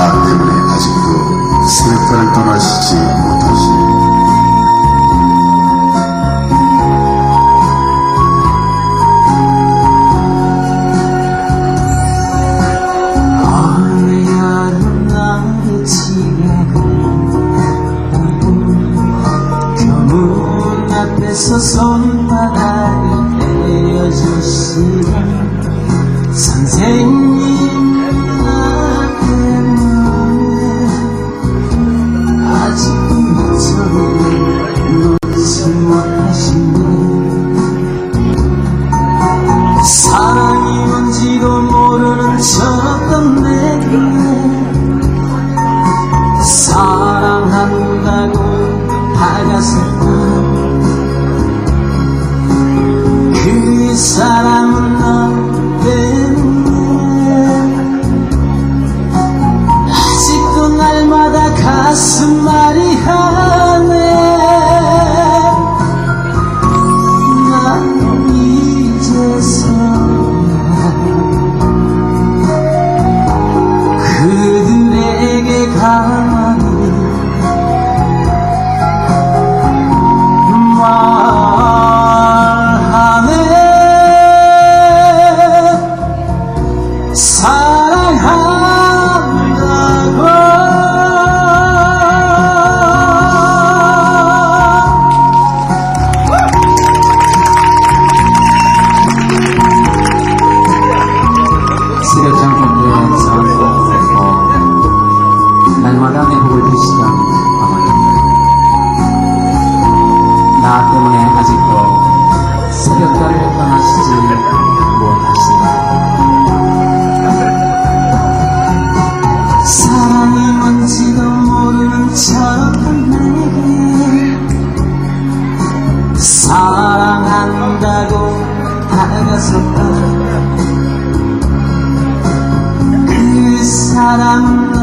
나 때문에 아직도 새벽별을 떠나시지 못하시네. 손바닥을 떼어주시는 선생님 나 때문에 아직도 미처를 놓지 못하시네. 사랑이 뭔지도 모르는 척던 내게 사랑한다고 다가섰다. 그 사람은 나 때문에 아직도 날마다 가슴앓이 하네. 난 이제서야 그들에게 가만히 날마다 내 복을 드시다 나 때문에 아직도 새벽달을 떠나시지 못하시네. 사랑이 뭔지도 모르는 척한 내게 사랑한다고 다가섰다. 그 사람은